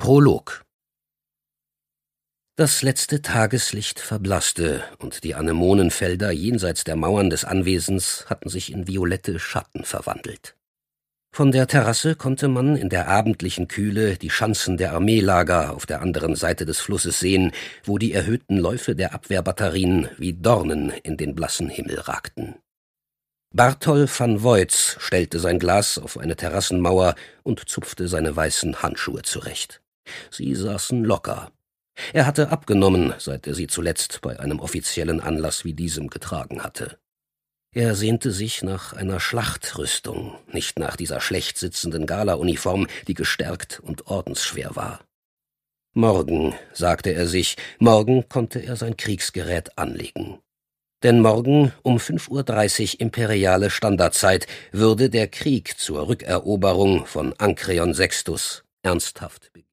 Prolog. Das letzte Tageslicht verblasste, und die Anemonenfelder jenseits der Mauern des Anwesens hatten sich in violette Schatten verwandelt. Von der Terrasse konnte man in der abendlichen Kühle die Schanzen der Armeelager auf der anderen Seite des Flusses sehen, wo die erhöhten Läufe der Abwehrbatterien wie Dornen in den blassen Himmel ragten. Barthol van Voits stellte sein Glas auf eine Terrassenmauer und zupfte seine weißen Handschuhe zurecht. Sie saßen locker. Er hatte abgenommen, seit er sie zuletzt bei einem offiziellen Anlass wie diesem getragen hatte. Er sehnte sich nach einer Schlachtrüstung, nicht nach dieser schlecht sitzenden Galauniform, die gestärkt und ordensschwer war. Morgen, sagte er sich, morgen konnte er sein Kriegsgerät anlegen. Denn morgen um 5:30 Uhr imperiale Standardzeit würde der Krieg zur Rückeroberung von Ankreon Sextus ernsthaft beginnen.